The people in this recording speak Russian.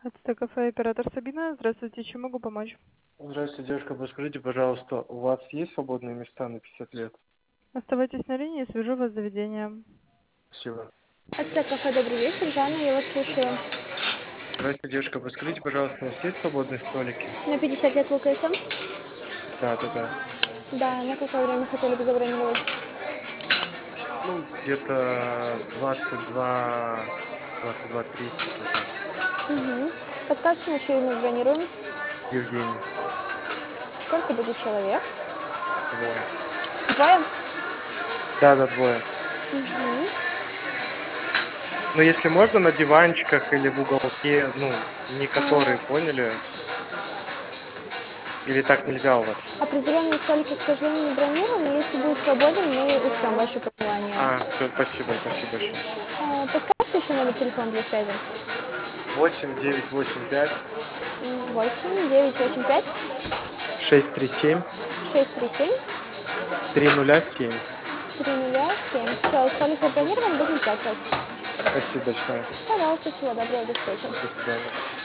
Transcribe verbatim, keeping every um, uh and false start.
Это кафе «Оператор Сабина». Здравствуйте, чем могу помочь? Здравствуйте, девушка, подскажите, пожалуйста, у вас есть свободные места на пятьдесят лет? Оставайтесь на линии, свяжу вас с заведением. Спасибо. Это кафе «Добрый вечер», Жанна, я вас слушаю. Здравствуйте, девушка, подскажите, пожалуйста, у вас есть свободные столики? На пятьдесят лет ЛКСМ? Да, да, да. Да, на какое время хотели бы забронировать? Ну, где-то двадцать два, двадцать два тридцать, вот так. Угу. Подскажите, на чье имя бронируем? Евгений, Сколько будет человек? двое. Двое? Да, да, двое. Угу. Ну, если можно, на диванчиках или в уголке, ну, не которые, поняли? Или так нельзя у вас? Определенные столики, к сожалению, не бронируем, но если будет свободен, мы учтем ваши пожелания. А, все, спасибо, спасибо большое. А, подскажите еще номер телефона для связи? Восемь девять восемь пять Восемь девять восемь пять шесть три семь шесть три семь три нуля семь. три нуля семь. Все, столик забронирован, будем ждать вас. Спасибо большое. Пожалуйста, всего доброго, до встречи. До свидания.